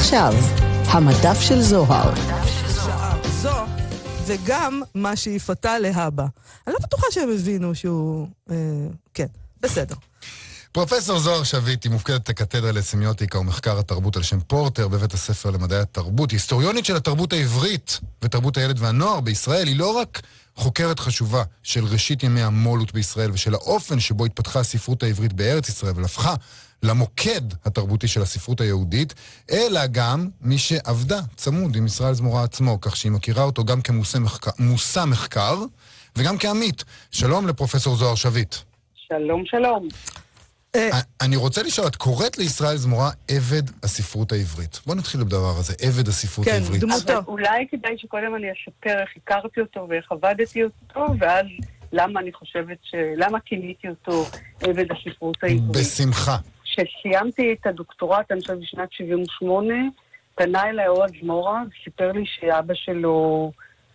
ועכשיו, המדף של זוהר. זו, וגם מה שאיפתה להבא. אני לא בטוחה שהם הבינו שהוא... כן, בסדר. פרופסור זוהר שביט היא מופקדת הקתדרה לסמיוטיקה ומחקר התרבות על שם פורטר בבית הספר למדעי התרבות. היסטוריונית של התרבות העברית ותרבות הילד והנוער בישראל. היא לא רק חוקרת חשובה של ראשית ימי המולות בישראל ושל האופן שבו התפתחה הספרות העברית בארץ ישראל ולהפכה למוקד התרבותי של הספרות היהודית, אלא גם מי שעבדה צמוד עם ישראל זמורה עצמו, כך שהיא מכירה אותו גם כמושא מחקר וגם כעמית. שלום לפרופסור זוהר שביט. שלום, שלום. אני רוצה לשאול, את קוראת לישראל זמורה עבד הספרות העברית. בוא נתחיל בדבר הזה, עבד הספרות העברית. כן, דמותו. אולי כדאי שקודם אני אספר איך הכרתי אותו ואיך עבדתי אותו, ואז למה אני חושבת למה כיניתי אותו עבד הספרות העברית. בשמחה. כשסיימתי את הדוקטורט, אני חושבת בשנת 78, פנה אליי אוהד זמורה, וסיפר לי שאבא שלו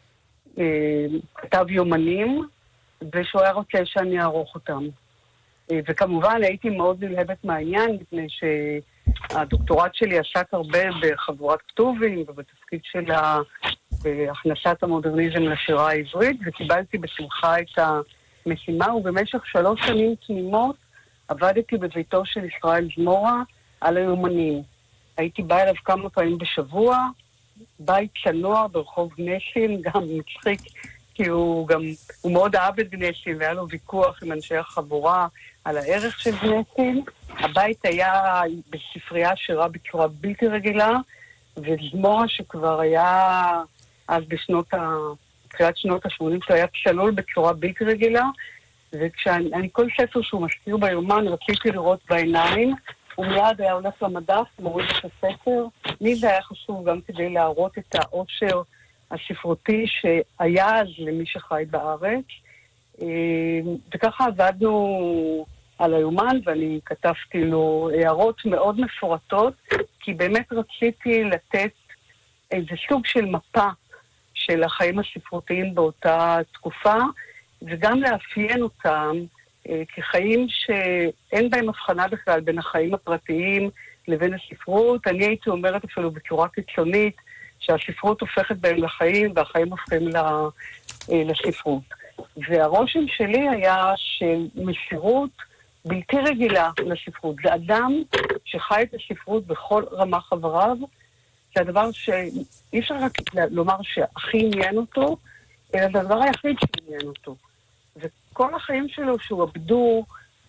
כתב יומנים, ושהוא היה רוצה שאני אערוך אותם. וכמובן הייתי מאוד נלהבת מהעניין, מפני שהדוקטורט שלי עסק הרבה בחבורת כתובים, ובתפקיד שלה בהכנסת המודרניזם לשירה העברית, וקיבלתי בשמחה את המשימה, ובמשך 3 שנים תמימות עבדתי בביתו של ישראל זמורה על היומנים. הייתי באה אליו כמה פעמים בשבוע, בית צנוע ברחוב גנסין, גם מצחיק, כי הוא מאוד אהב את גנסין, והיה לו ויכוח עם אנשי החבורה על הערך של גנסין. הבית היה בספרייה שירה בצורה בלתי רגילה, וזמורה שכבר היה אז בתחילת שנות ה-80 שלו היה צלול בצורה בלתי רגילה, וכשאני כל ספר שהוא מזכיר ביומן רציתי לראות בעיניים, ומיד היה הולך למדף, מוריד את הספר. לי זה היה חשוב גם כדי להראות את העושר הספרותי שהיה אז למי שחי בארץ. וככה עבדנו על היומן, ואני כתבתי לו הערות מאוד מפורטות, כי באמת רציתי לתת איזה סוג של מפה של החיים הספרותיים באותה תקופה, וגם לאפיין אותם כחיים שאין בהם הבחנה בכלל בין החיים הפרטיים לבין הספרות. אני הייתי אומרת אפילו בצורה קיצונית, שהספרות הופכת בהם לחיים, והחיים הופכים לספרות. והרושם שלי היה של מסירות בלתי רגילה לספרות. זה אדם שחי את הספרות בכל רמה חבריו, זה הדבר שאי אפשר רק לומר שהכי עניין אותו, אלא זה הדבר היחיד שעניין אותו. וכל החיים שלו שעובדו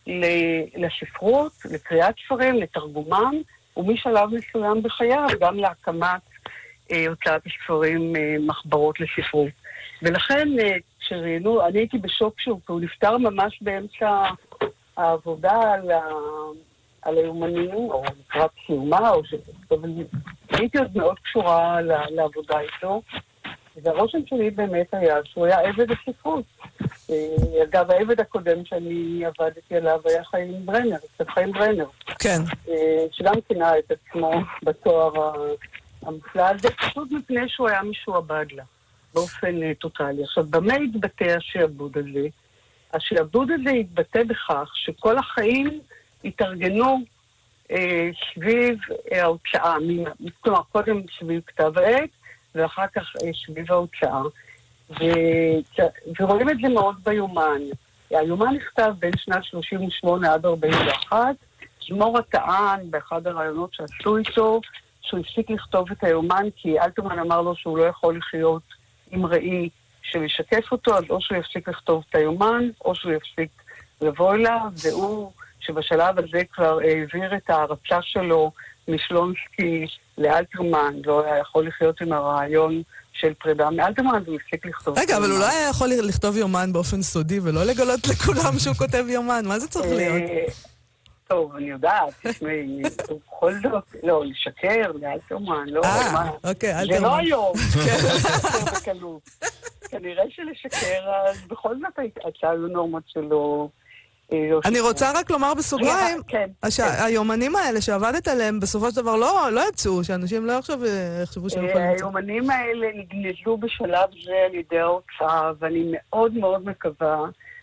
לספרות, לקריאת ספרים, לתרגומם, ומשלב מסוים בחייו, גם להקמת הוצאת הספרים מחברות לספרות. ולכן, כשראינו, אני הייתי בשוק שהוא נפטר ממש באמצע העבודה על היומנים, או לקראת סיומה, הייתי עוד מאוד קשורה לעבודה איתו, והרושם שלי באמת היה שהוא היה עבד הספרות. אגב, העבד הקודם שאני עבדתי עליו היה חיים ברנר, קצת חיים ברנר. כן. שגם כינה את עצמו בתואר המופלא הזה, פשוט מפני שהוא היה משועבד לה, באופן טוטלי. עכשיו, במה התבטא השעבוד הזה? השעבוד הזה התבטא בכך שכל החיים התארגנו סביב ההוצאה, כלומר, קודם סביב כתב העת, ואחר כך סביב ההוצאה. ורואים את זה מאוד ביומן. היומן נכתב בין שנת 38 עד 41, זמורה טען באחד הרעיונות שעשו איתו, שהוא הפסיק לכתוב את היומן, כי אלתרמן אמר לו שהוא לא יכול לחיות עם ראי שמשקף אותו, אז או שהוא יפסיק לכתוב את היומן, או שהוא יפסיק לבוא אליו, והוא שבשלב הזה כבר העביר את ההרצה שלו משלונסקי לאלתרמן, והוא היה יכול לחיות עם הרעיון של פרידה מאלתרמן, והוא הפסיק לכתוב. רגע, אבל הוא לא היה יכול לכתוב יומן באופן סודי, ולא לגלות לכולם שהוא כותב יומן, מה זה צריך להיות? טוב, אני יודעת, תשמעי, בכל זאת, לא, לשקר, לאלתרמן, לא, אוקיי, אלתרמן. זה לא היום, לשקר בקלות. כנראה שלשקר, אז בכל זאת היו נורמות שלו. אני רוצה רק לומר בסוגריים, שהיומנים האלה שעבדת עליהם בסופו של דבר לא יצאו, שאנשים לא יחשבו שהם יכולים לצוא. היומנים האלה נגנזו בשלב זה על ידי ההוצאה, ואני מאוד מאוד מקווה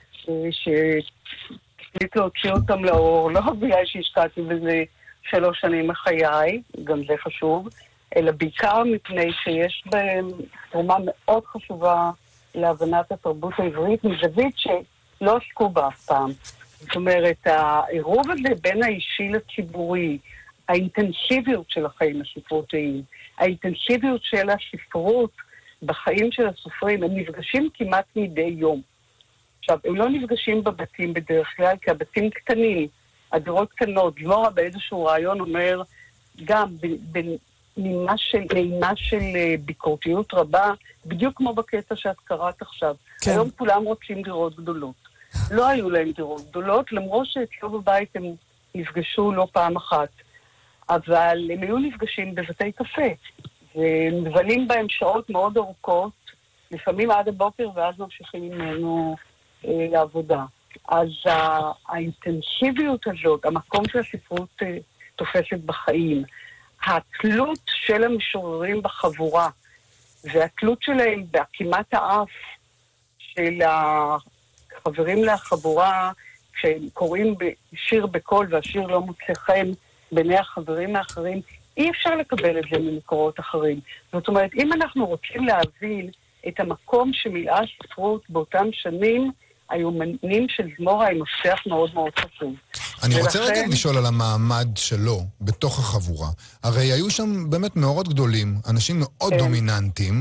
שתפליט להוציא אותם לאור, לא בגלל שהשקעתי בזה 3 שנים מחיי, גם זה חשוב, אלא בעיקר מפני שיש בהם תרומה מאוד חשובה להבנת התרבות העברית, מזווית שלא עסקו בה אף פעם. זאת אומרת, העירוב הזה בין האישי לציבורי, האינטנסיביות של החיים הספרותיים, האינטנסיביות של הספרות בחיים של הסופרים, הם נפגשים כמעט מדי יום. עכשיו, הם לא נפגשים בבתים בדרך כלל, כי הבתים קטנים, הדירות קטנות. זמורה באיזשהו רעיון אומר, גם בנימה של ביקורתיות רבה, בדיוק כמו בקטע שאת קראת עכשיו. כן. היום כולם רוצים דירות גדולות. לא היו להם דירות גדולות, למרות שאצלו בבית הם נפגשו לא פעם אחת. אבל הם היו נפגשים בבתי קפה, ומבלים בהם שעות מאוד ארוכות, לפעמים עד הבוקר, ואז ממשיכים ממנו לעבודה. אז האינטנסיביות הזאת, המקום של הספרות תופסת בחיים, התלות של המשוררים בחבורה, והתלות שלהם בהקימת האף של החברים לחבורה, כשהם קוראים שיר בקול והשיר לא מוצא חן בעיני החברים האחרים, אי אפשר לקבל את זה ממקורות אחרים. זאת אומרת, אם אנחנו רוצים להבין את המקום שמילאה הספרות באותם שנים, היומנים של זמורה הם מפתח מאוד מאוד חשוב. אני רוצה רגע לשאול על המעמד שלו בתוך החבורה. הרי היו שם באמת מאורות גדולים, אנשים מאוד דומיננטיים,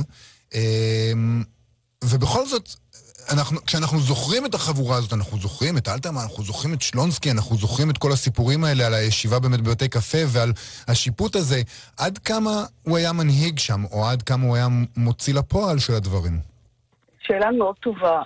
ובכל זאת, כשאנחנו זוכרים את החבורה הזאת, אנחנו זוכרים את אלתרמן, אנחנו זוכרים את שלונסקי, אנחנו זוכרים את כל הסיפורים האלה על הישיבה באמת בבתי קפה ועל השיפוט הזה, עד כמה הוא היה מנהיג שם, או עד כמה הוא היה מוציא לפועל של הדברים? שאלה מאוד טובה.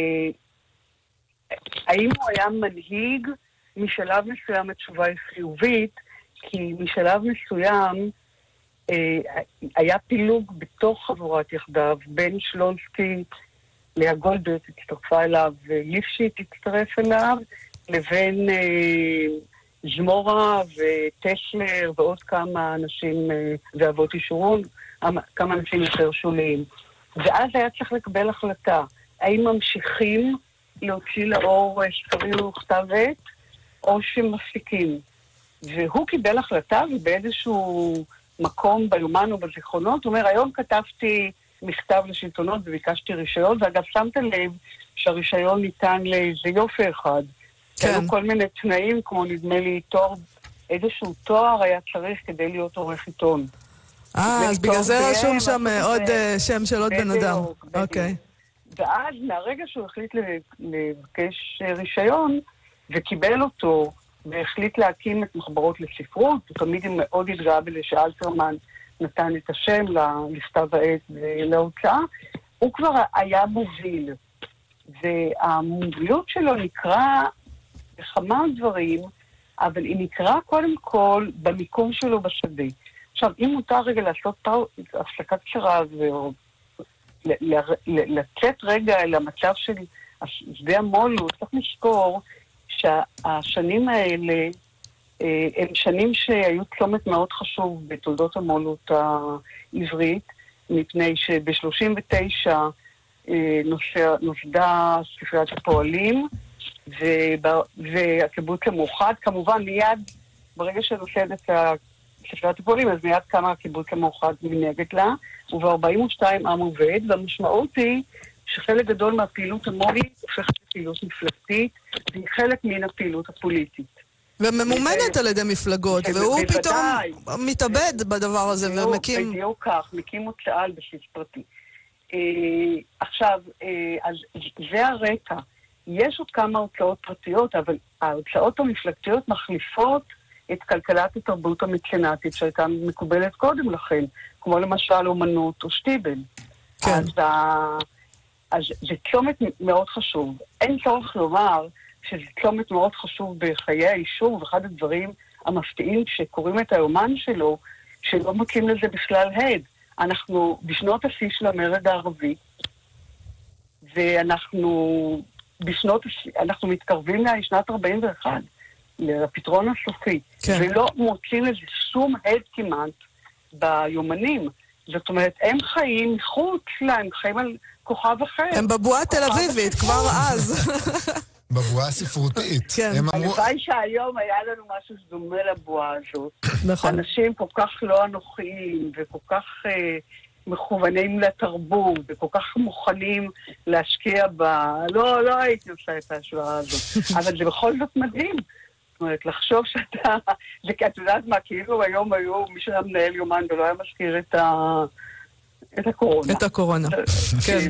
האם הוא היה מנהיג? משלב מסוים התשובה היא חיובית, כי משלב מסוים היה פילוג בתוך חבורת יחדיו, בין שלונסקי, לאה גולדברג הצטרפה אליו, ליפשיץ הצטרף אליו, לבין זמורה וטסלר ועוד כמה אנשים, ואבות ישורון, כמה אנשים יותר שוליים. ואז היה צריך לקבל החלטה, האם ממשיכים להוציא לאור ספרים וכתב עת, או שמפסיקים. והוא קיבל החלטה, ובאיזשהו מקום ביומן או בזיכרונות, הוא אומר, היום כתבתי מכתב לשלטונות וביקשתי רישיון, ואגב שמת לב שהרישיון ניתן לאיזה יופי אחד. כן. היו כל מיני תנאים, כמו נדמה לי תואר, איזשהו תואר היה צריך כדי להיות עורך עיתון. אז בגלל זה רשום שם עוד שם של עוד בן אדם. אוקיי. ואז מהרגע שהוא החליט לבקש רישיון, וקיבל אותו, והחליט להקים את מחברות לספרות, ותמיד היא מאוד התגאה בזה שאלתרמן נתן את השם לכתב העת ולהוצאה, הוא כבר היה מוביל. והמוביליות שלו נקרא בכמה דברים, אבל היא נקרא קודם כל במיקום שלו בשדה. עכשיו, אם מותר רגע לעשות הפסקה קצרה לצאת רגע אל המצב של שדה המולו, צריך לזכור שהשנים האלה הם שנים שהיו צומת מאוד חשוב בתולדות המולות העברית, מפני שב-39 נוסדה ספריית הפועלים, והקיבוץ המאוחד, כמובן מיד, ברגע שנוסדת ספריית הפועלים, אז מיד קמה הקיבוץ המאוחד מנגד לה, וב-42 עם עובד, והמשמעות היא שחלק גדול מהפעילות המולית הופכת לפעילות מפלגתית, והיא חלק מן הפעילות הפוליטית. וממומנת על ידי מפלגות, והוא פתאום מתאבד בדבר הזה ומקים... בדיוק כך, מקים הוצאה על בסיס פרטי. עכשיו, אז זה הרקע. יש עוד כמה הוצאות פרטיות, אבל ההוצאות המפלגתיות מחליפות את כלכלת התרבות המצנטית שהייתה מקובלת קודם לכן, כמו למשל אומנות או שטיבל. כן. אז זה צומת מאוד חשוב. אין צורך לומר שזה צומת מאוד חשוב בחיי האישור, ואחד הדברים המפתיעים שקוראים את היומן שלו, שלא מוצאים לזה בכלל הד. אנחנו בשנות השיא של המרד הערבי, ואנחנו מתקרבים לשנת 41, לפתרון הסופי, כן. ולא מוצאים לזה שום הד כמעט ביומנים. זאת אומרת, הם חיים מחוץ לה, הם חיים על כוכב אחר. הם בבועה תל אביבית, כבר אז. בבועה הספרותית. כן. הלוואי שהיום היה לנו משהו שדומה לבועה הזאת. נכון. אנשים כל כך לא אנוכיים, וכל כך מכוונים לתרבות, וכל כך מוכנים להשקיע בה. לא הייתי עושה את ההשוואה הזאת. אבל זה בכל זאת מדהים. זאת אומרת, לחשוב שאתה... וכי את יודעת מה, כאילו היום מי שהיה מנהל יומן ולא היה מזכיר את הקורונה. את הקורונה, כן.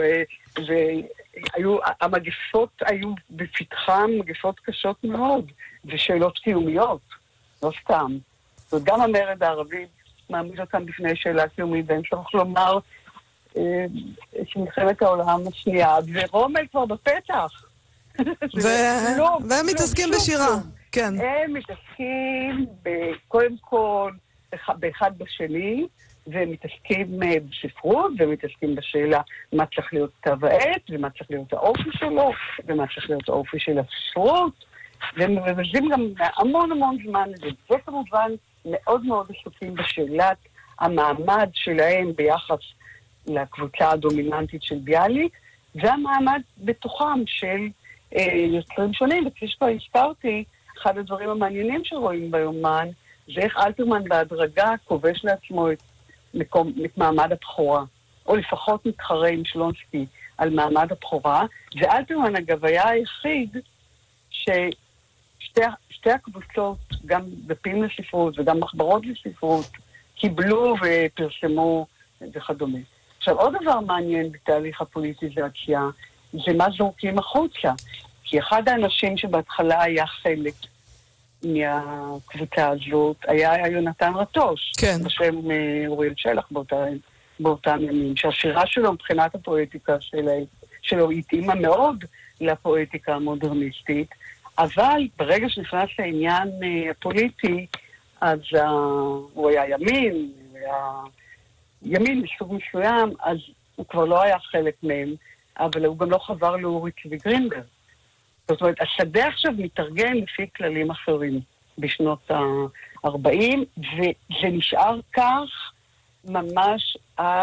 המגפות היו בפתחם מגפות קשות מאוד, ושאלות קיומיות, לא סתם. זאת אומרת, גם המרד הערבי מעמיד אותם בפני שאלה קיומית, ואין צריך לומר שמלחמת העולם השנייה, ורומל כבר בפתח. והם מתעסקים בשירה, כן. הם מתעסקים קודם כל באחד בשני, והם מתעסקים בספרות, והם מתעסקים בשאלה מה צריך להיות כתב העת, ומה צריך להיות האופי שלו, ומה צריך להיות האופי של הספרות, והם מבזים גם המון זמן לזה. זה כמובן מאוד מאוד עסוקים בשאלת המעמד שלהם ביחס לקבוצה הדומיננטית של ביאליק, והמעמד בתוכם של יוצרים שונים. וכפי שכבר הזכרתי, אחד הדברים המעניינים שרואים ביומן, זה איך אלתרמן בהדרגה כובש לעצמו את מעמד הבכורה, או לפחות מתחרה עם שלונסקי על מעמד הבכורה, ואלתרמן אגב היה היחיד ששתי הקבוצות, גם דפים לספרות וגם מחברות לספרות, קיבלו ופרסמו וכדומה. עכשיו עוד דבר מעניין בתהליך הפוליטיזציה, זה מה זורקים החוצה, כי אחד האנשים שבהתחלה היה חלק מהקבוצה הזאת היה יונתן רטוש, כן. בשם אוריאל שלח באותם ימים, שהשירה שלו מבחינת הפואטיקה שלו התאימה מאוד לפואטיקה המודרניסטית, אבל ברגע שנכנס לעניין הפוליטי, אז הוא היה ימין מסוג מסוים, אז הוא כבר לא היה חלק מהם, אבל הוא גם לא חבר לאורי צבי גרינברג. זאת אומרת, השדה עכשיו מתארגן לפי כללים אחרים בשנות ה-40, וזה נשאר כך ממש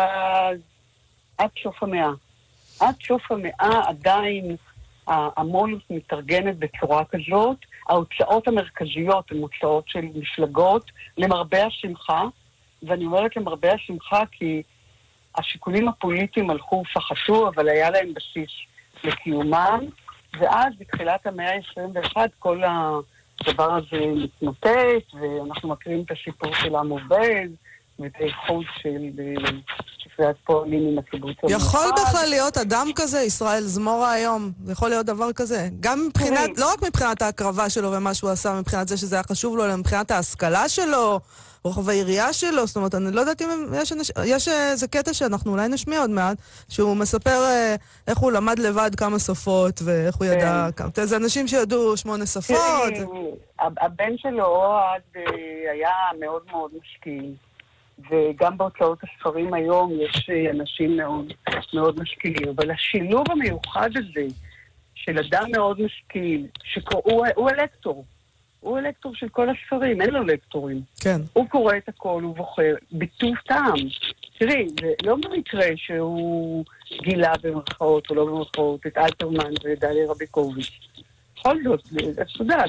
עד סוף המאה. עד סוף המאה עדיין המולוס מתארגנת בצורה כזאת, ההוצאות המרכזיות הן הוצאות של מפלגות, למרבה השמחה, ואני אומרת למרבה השמחה כי השיקולים הפוליטיים הלכו ופחתו, אבל היה להם בסיס לקיומם, ואז בתחילת המאה ה-21 כל הדבר הזה מתמוטט, ואנחנו מכירים את הסיפור של עם עובד, ואת האיחוד של ספריית פועלים עם הקיבוץ המאוחד. יכול בכלל להיות אדם כזה, ישראל זמורה היום? יכול להיות דבר כזה? גם מבחינת, לא רק מבחינת ההקרבה שלו ומה שהוא עשה, מבחינת זה שזה היה חשוב לו, אלא מבחינת ההשכלה שלו, רוחב העירייה שלו, זאת אומרת, אני לא יודעת אם יש איזה קטע שאנחנו אולי נשמיע עוד מעט, שהוא מספר איך הוא למד לבד כמה שפות, ואיך הוא ידע, זה אנשים שידעו 8 שפות. הבן שלו, אוהד, היה מאוד מאוד משכיל, וגם בהוצאות הספרים היום יש אנשים מאוד מאוד משכילים, אבל השילוב המיוחד הזה, של אדם מאוד משכיל, הוא אלקטור. הוא אלקטור של כל הספרים, אין לו לקטורים. כן. הוא קורא את הכל, הוא בוחר, בטוב טעם. תראי, זה לא במקרה שהוא גילה במרכאות או לא במרכאות את אלתרמן ודליה רביקוביץ'. בכל זאת, אתה יודע,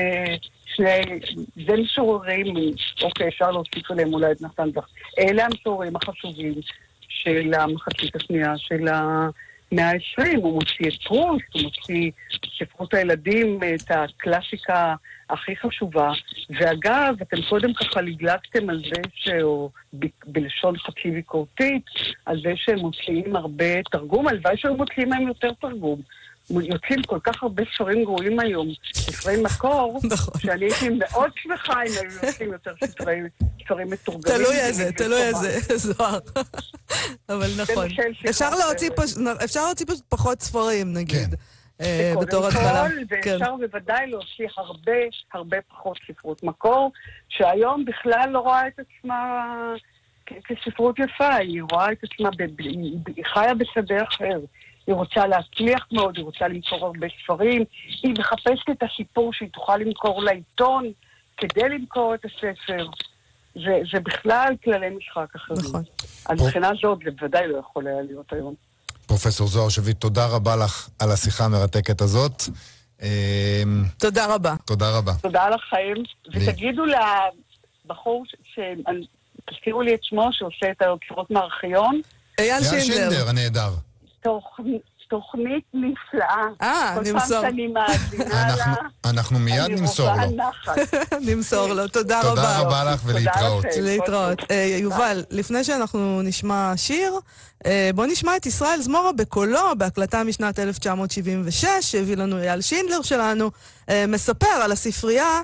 זה משוררים, אוקיי, אפשר להוסיף עליהם אולי את נתן דח. אלה המשוררים החשובים של המחצית השנייה של המאה ה-20. הוא מוציא את פרוסט, הוא מוציא ספרות הילדים, את הקלאסיקה הכי חשובה. ואגב, אתם קודם ככה לגלגתם על זה, או בלשון חצי ביקורתית, על זה שהם מוציאים הרבה תרגום, הלוואי שהם מוציאים מהם יותר תרגום. יוצאים כל כך הרבה ספרים גרועים היום, ספרי מקור, שאני הייתי מאוד שמחה אם היו יוצאים יותר ספרים מתורגמים. תלוי איזה, זוהר. אבל נכון. אפשר להוציא פשוט פחות ספרים, נגיד. בתור התחלה. ואפשר בוודאי להוציא הרבה פחות ספרות מקור, שהיום בכלל לא רואה את עצמה כספרות יפה, היא רואה את עצמה, היא חיה בשדה אחר. היא רוצה להצליח מאוד, היא רוצה למכור הרבה ספרים, היא מחפשת את הסיפור שהיא תוכל למכור לעיתון כדי למכור את הספר. זה בכלל כללי משחק אחרים. נכון. אז מבחינה זאת זה בוודאי לא יכול היה להיות היום. פרופסור זוהר שביט, תודה רבה לך על השיחה המרתקת הזאת. תודה רבה. תודה רבה. תודה לכם, ותגידו לבחור, תזכירו לי את שמו, שעושה את היצירות מהארכיון. אייל אייל שינדלר. שינדלר, הנהדר. תוכנית נפלאה. נמסור. כל פעם שאני מאזינה לה, אנחנו מיד נמסור לו. אני רבה נחת. נמסור לו. תודה רבה. תודה רבה לך ולהתראות. לכם. להתראות. יובל, לפני שאנחנו נשמע שיר, בוא נשמע את ישראל זמורה בקולו, בהקלטה משנת 1976, שהביא לנו אייל שינדלר שלנו, מספר על הספרייה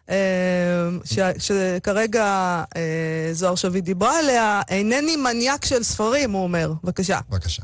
שכרגע זוהר שביט דיברה עליה. אינני מניאק של ספרים, הוא אומר. בבקשה. בבקשה.